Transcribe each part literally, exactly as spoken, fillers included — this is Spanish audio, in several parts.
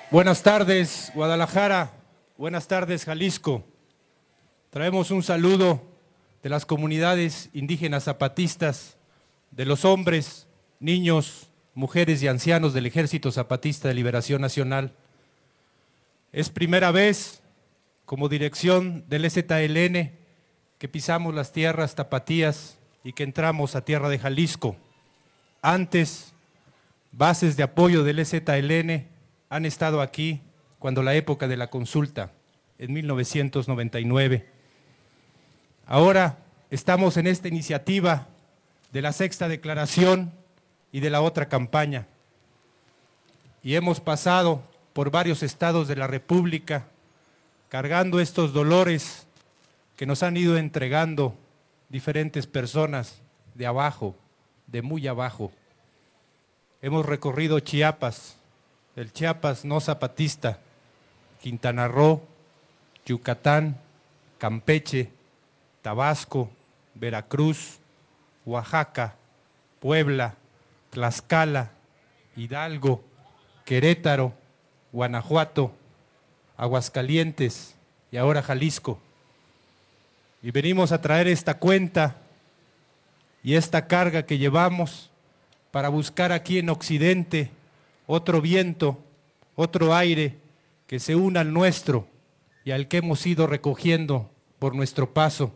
Buenas tardes, Guadalajara. Buenas tardes, Jalisco. Traemos un saludo de las comunidades indígenas zapatistas, de los hombres, niños, mujeres y ancianos del Ejército Zapatista de Liberación Nacional. Es primera vez, como dirección del E Z L N, que pisamos las tierras tapatías y que entramos a tierra de Jalisco. Antes, bases de apoyo del E Z L N han estado aquí cuando la época de la consulta, en mil novecientos noventa y nueve. Ahora estamos en esta iniciativa de la sexta declaración y de la otra campaña. Y hemos pasado por varios estados de la República cargando estos dolores que nos han ido entregando diferentes personas de abajo, de muy abajo. Hemos recorrido Chiapas, el Chiapas no zapatista, Quintana Roo, Yucatán, Campeche, Tabasco, Veracruz, Oaxaca, Puebla, Tlaxcala, Hidalgo, Querétaro, Guanajuato, Aguascalientes y ahora Jalisco. Y venimos a traer esta cuenta y esta carga que llevamos para buscar aquí en Occidente otro viento, otro aire que se una al nuestro y al que hemos ido recogiendo por nuestro paso.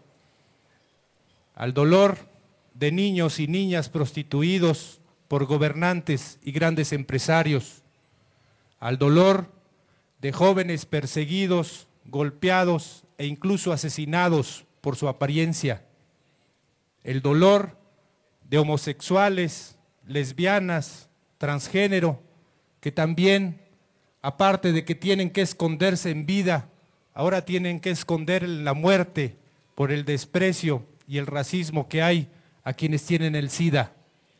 Al dolor de niños y niñas prostituidos por gobernantes y grandes empresarios. Al dolor de jóvenes perseguidos, golpeados e incluso asesinados por su apariencia. El dolor de homosexuales, lesbianas, transgénero, que también, aparte de que tienen que esconderse en vida, ahora tienen que esconder la muerte por el desprecio y el racismo que hay a quienes tienen el SIDA.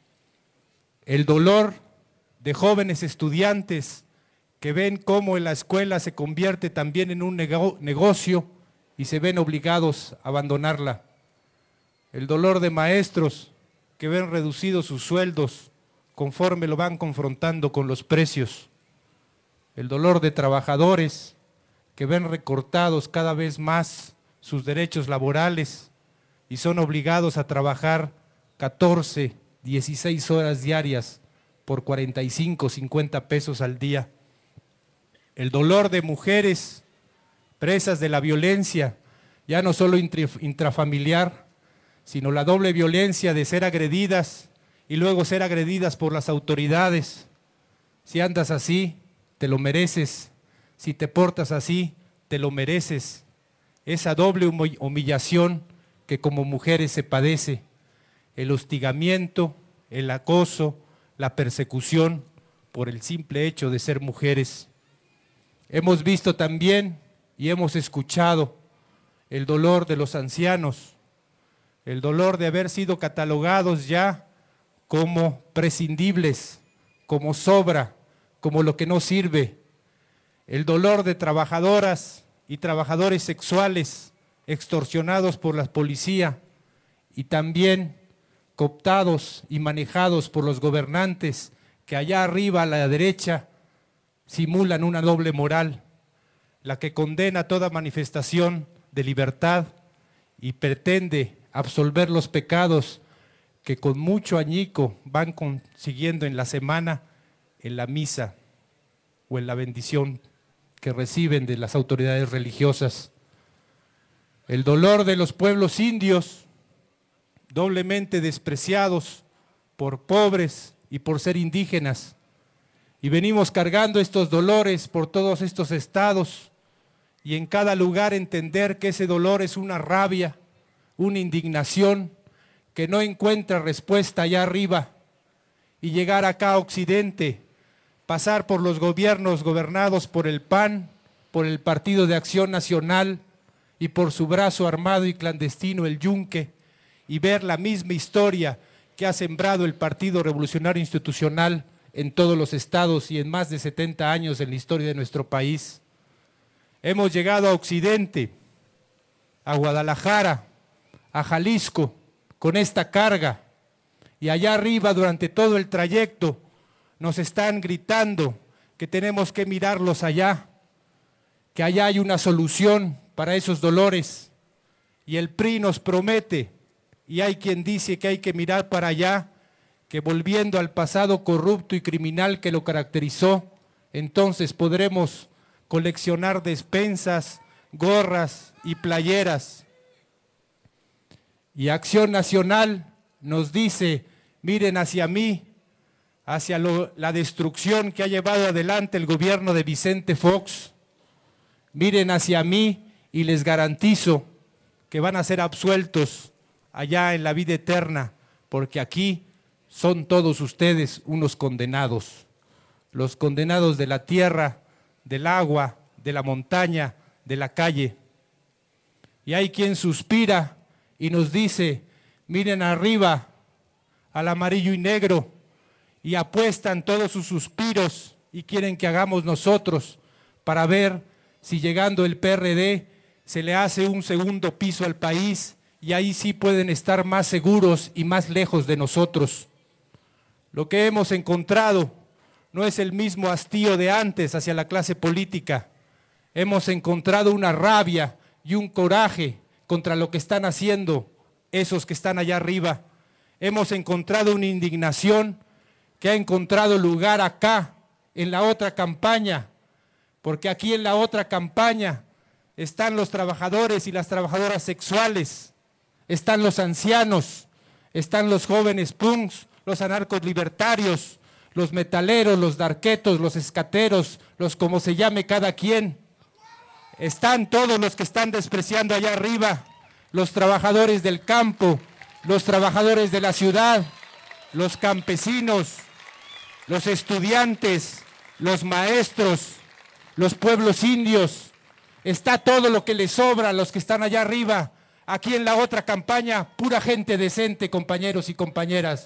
El dolor de jóvenes estudiantes que ven cómo en la escuela se convierte también en un negocio y se ven obligados a abandonarla. El dolor de maestros que ven reducidos sus sueldos conforme lo van confrontando con los precios. El dolor de trabajadores que ven recortados cada vez más sus derechos laborales y son obligados a trabajar catorce, dieciséis horas diarias por cuarenta y cinco, cincuenta pesos al día. El dolor de mujeres presas de la violencia, ya no solo intrafamiliar, sino la doble violencia de ser agredidas y luego ser agredidas por las autoridades. Si andas así, te lo mereces. Si te portas así, te lo mereces. Esa doble humillación que como mujeres se padece, el hostigamiento, el acoso, la persecución por el simple hecho de ser mujeres. Hemos visto también y hemos escuchado el dolor de los ancianos, el dolor de haber sido catalogados ya como prescindibles, como sobra, como lo que no sirve, el dolor de trabajadoras y trabajadores sexuales extorsionados por la policía y también cooptados y manejados por los gobernantes que allá arriba a la derecha simulan una doble moral, la que condena toda manifestación de libertad y pretende absolver los pecados que con mucho añico van consiguiendo en la semana, en la misa o en la bendición que reciben de las autoridades religiosas. El dolor de los pueblos indios, doblemente despreciados por pobres y por ser indígenas. Y venimos cargando estos dolores por todos estos estados y en cada lugar entender que ese dolor es una rabia, una indignación que no encuentra respuesta allá arriba y llegar acá a Occidente, pasar por los gobiernos gobernados por el P A N, por el Partido de Acción Nacional y por su brazo armado y clandestino, el Yunque, y ver la misma historia que ha sembrado el Partido Revolucionario Institucional en todos los estados y en más de setenta años en la historia de nuestro país. Hemos llegado a Occidente, a Guadalajara, a Jalisco, con esta carga, y allá arriba durante todo el trayecto nos están gritando que tenemos que mirarlos allá, que allá hay una solución para esos dolores. Y el P R I nos promete, y hay quien dice que hay que mirar para allá, que volviendo al pasado corrupto y criminal que lo caracterizó, entonces podremos coleccionar despensas, gorras y playeras. Y Acción Nacional nos dice, miren hacia mí, hacia lo, la destrucción que ha llevado adelante el gobierno de Vicente Fox, miren hacia mí y les garantizo que van a ser absueltos allá en la vida eterna, porque aquí son todos ustedes unos condenados, los condenados de la tierra, del agua, de la montaña, de la calle. Y hay quien suspira y nos dice, miren arriba al amarillo y negro, y apuestan todos sus suspiros y quieren que hagamos nosotros para ver si llegando el P R D se le hace un segundo piso al país y ahí sí pueden estar más seguros y más lejos de nosotros. Lo que hemos encontrado no es el mismo hastío de antes hacia la clase política. Hemos encontrado una rabia y un coraje contra lo que están haciendo esos que están allá arriba. Hemos encontrado una indignación que ha encontrado lugar acá, en la otra campaña, porque aquí en la otra campaña están los trabajadores y las trabajadoras sexuales, están los ancianos, están los jóvenes punks, los anarcos libertarios, los metaleros, los darquetos, los escateros, los como se llame cada quien. Están todos los que están despreciando allá arriba, los trabajadores del campo, los trabajadores de la ciudad, los campesinos, los estudiantes, los maestros, los pueblos indios. Está todo lo que les sobra a los que están allá arriba. Aquí en la otra campaña, pura gente decente, compañeros y compañeras.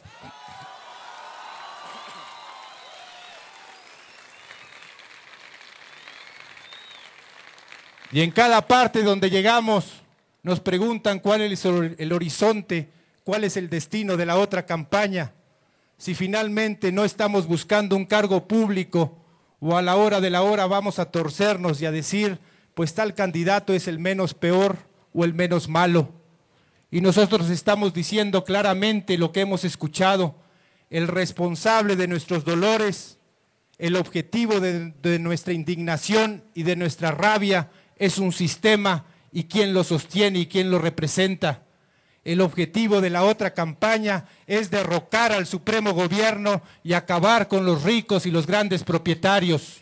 Y en cada parte donde llegamos nos preguntan cuál es el horizonte, cuál es el destino de la otra campaña. Si finalmente no estamos buscando un cargo público o a la hora de la hora vamos a torcernos y a decir, pues tal candidato es el menos peor o el menos malo. Y nosotros estamos diciendo claramente lo que hemos escuchado, el responsable de nuestros dolores, el objetivo de, de nuestra indignación y de nuestra rabia es un sistema y quién lo sostiene y quién lo representa. El objetivo de la otra campaña es derrocar al Supremo Gobierno y acabar con los ricos y los grandes propietarios.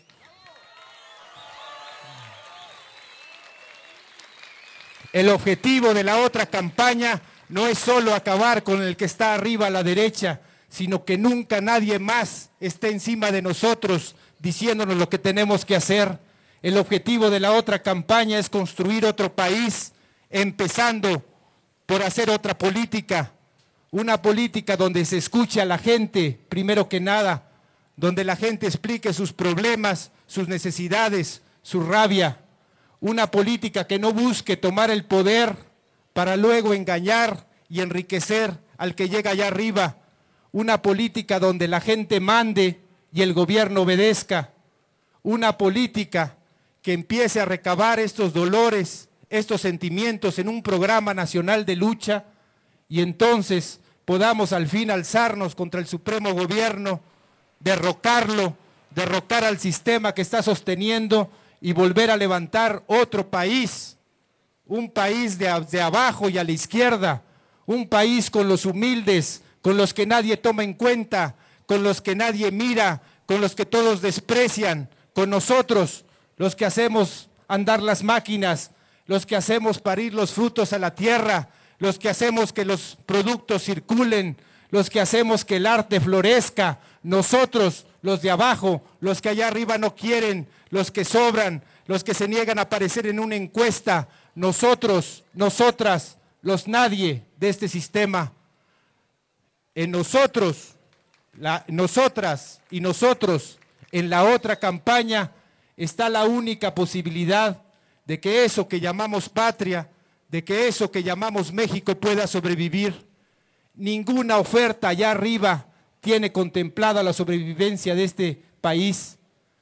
El objetivo de la otra campaña no es solo acabar con el que está arriba a la derecha, sino que nunca nadie más esté encima de nosotros diciéndonos lo que tenemos que hacer. El objetivo de la otra campaña es construir otro país, empezando por hacer otra política, una política donde se escuche a la gente, primero que nada, donde la gente explique sus problemas, sus necesidades, su rabia, una política que no busque tomar el poder para luego engañar y enriquecer al que llega allá arriba, una política donde la gente mande y el gobierno obedezca, una política que empiece a recabar estos dolores, estos sentimientos en un programa nacional de lucha y entonces podamos al fin alzarnos contra el Supremo Gobierno, derrocarlo, derrocar al sistema que está sosteniendo y volver a levantar otro país, un país de, de abajo y a la izquierda, un país con los humildes, con los que nadie toma en cuenta, con los que nadie mira, con los que todos desprecian, con nosotros, los que hacemos andar las máquinas, los que hacemos parir los frutos a la tierra, los que hacemos que los productos circulen, los que hacemos que el arte florezca, nosotros, los de abajo, los que allá arriba no quieren, los que sobran, los que se niegan a aparecer en una encuesta, nosotros, nosotras, los nadie de este sistema. En nosotros, la, nosotras y nosotros, en la otra campaña, está la única posibilidad de que eso que llamamos patria, de que eso que llamamos México pueda sobrevivir. Ninguna oferta allá arriba tiene contemplada la sobrevivencia de este país.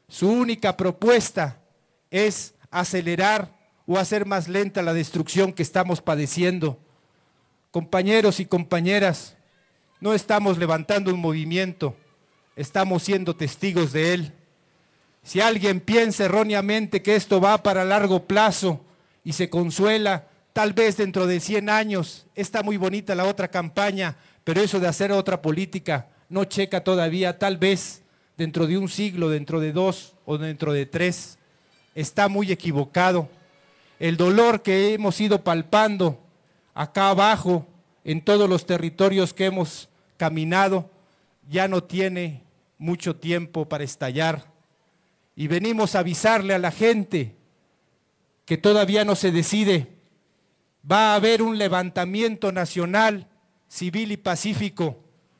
Su única propuesta es acelerar o hacer más lenta la destrucción que estamos padeciendo. Compañeros y compañeras, no estamos levantando un movimiento, estamos siendo testigos de él. Si alguien piensa erróneamente que esto va para largo plazo y se consuela, tal vez dentro de cien años, está muy bonita la otra campaña, pero eso de hacer otra política no checa todavía, tal vez dentro de un siglo, dentro de dos o dentro de tres, está muy equivocado. El dolor que hemos ido palpando acá abajo, en todos los territorios que hemos caminado, ya no tiene mucho tiempo para estallar. Y venimos a avisarle a la gente que todavía no se decide. Va a haber un levantamiento nacional, civil y pacífico.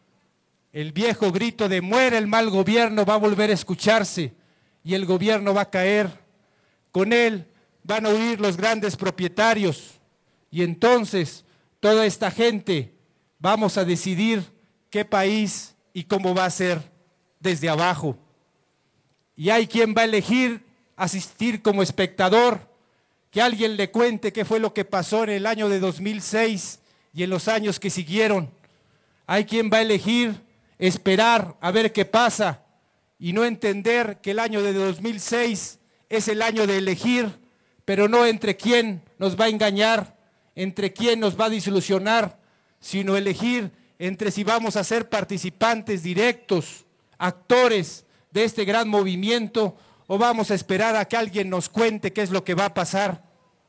El viejo grito de muera el mal gobierno va a volver a escucharse y el gobierno va a caer. Con él van a huir los grandes propietarios y entonces toda esta gente vamos a decidir qué país y cómo va a ser desde abajo. Y hay quien va a elegir asistir como espectador, que alguien le cuente qué fue lo que pasó en el año de dos mil seis y en los años que siguieron. Hay quien va a elegir esperar a ver qué pasa y no entender que el año de dos mil seis es el año de elegir, pero no entre quién nos va a engañar, entre quién nos va a desilusionar, sino elegir entre si vamos a ser participantes directos, actores de este gran movimiento, o vamos a esperar a que alguien nos cuente qué es lo que va a pasar.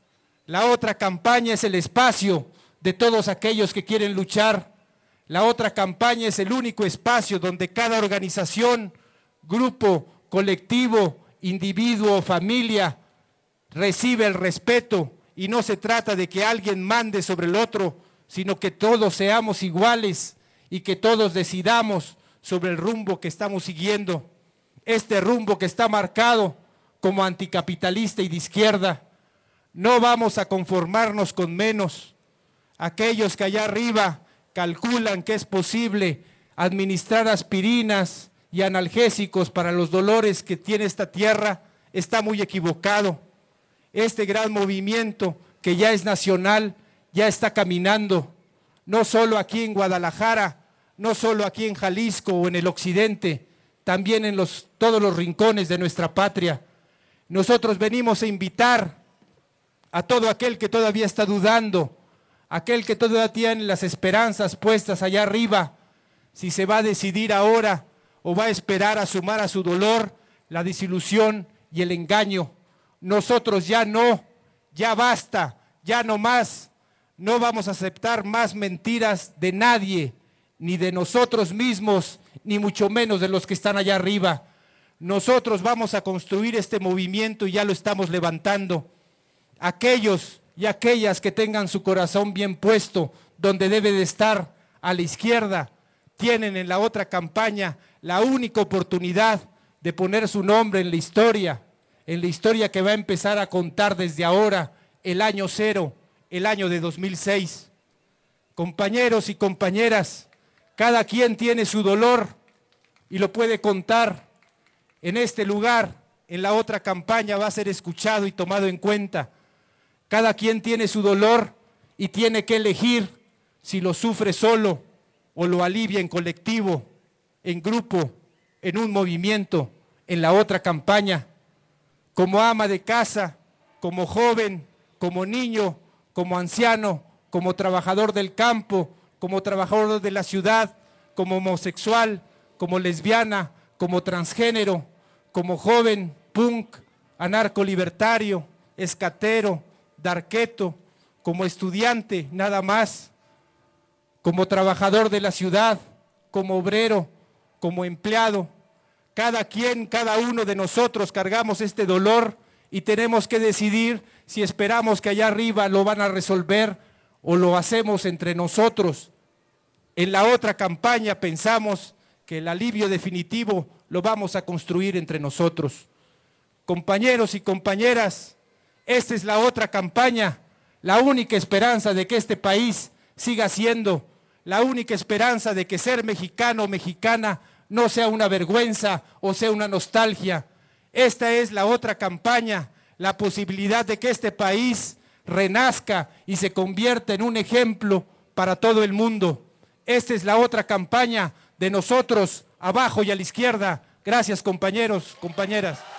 La otra campaña es el espacio de todos aquellos que quieren luchar. La otra campaña es el único espacio donde cada organización, grupo, colectivo, individuo, familia, recibe el respeto y no se trata de que alguien mande sobre el otro, sino que todos seamos iguales y que todos decidamos sobre el rumbo que estamos siguiendo. Este rumbo que está marcado como anticapitalista y de izquierda. No vamos a conformarnos con menos. Aquellos que allá arriba calculan que es posible administrar aspirinas y analgésicos para los dolores que tiene esta tierra, está muy equivocado. Este gran movimiento que ya es nacional, ya está caminando, no solo aquí en Guadalajara, no solo aquí en Jalisco o en el occidente, también en los, todos los rincones de nuestra patria. Nosotros venimos a invitar a todo aquel que todavía está dudando, aquel que todavía tiene las esperanzas puestas allá arriba, si se va a decidir ahora o va a esperar a sumar a su dolor la desilusión y el engaño. Nosotros ya no, ya basta, ya no más, no vamos a aceptar más mentiras de nadie, ni de nosotros mismos, ni mucho menos de los que están allá arriba. Nosotros vamos a construir este movimiento y ya lo estamos levantando. Aquellos y aquellas que tengan su corazón bien puesto donde debe de estar, a la izquierda, tienen en la otra campaña la única oportunidad de poner su nombre en la historia, en la historia que va a empezar a contar desde ahora, el año cero, el año de dos mil seis. Compañeros y compañeras, cada quien tiene su dolor y lo puede contar. En este lugar, en la otra campaña, va a ser escuchado y tomado en cuenta. Cada quien tiene su dolor y tiene que elegir si lo sufre solo o lo alivia en colectivo, en grupo, en un movimiento, en la otra campaña. Como ama de casa, como joven, como niño, como anciano, como trabajador del campo, como trabajador de la ciudad, como homosexual, como lesbiana, como transgénero, como joven, punk, anarco-libertario, escatero, darqueto, como estudiante, nada más, como trabajador de la ciudad, como obrero, como empleado. Cada quien, cada uno de nosotros cargamos este dolor y tenemos que decidir si esperamos que allá arriba lo van a resolver o lo hacemos entre nosotros. En la otra campaña pensamos que el alivio definitivo lo vamos a construir entre nosotros. Compañeros y compañeras, esta es la otra campaña, la única esperanza de que este país siga siendo, la única esperanza de que ser mexicano o mexicana no sea una vergüenza o sea una nostalgia. Esta es la otra campaña, la posibilidad de que este país renazca y se convierta en un ejemplo para todo el mundo. Esta es la otra campaña de nosotros, abajo y a la izquierda. Gracias, compañeros, compañeras.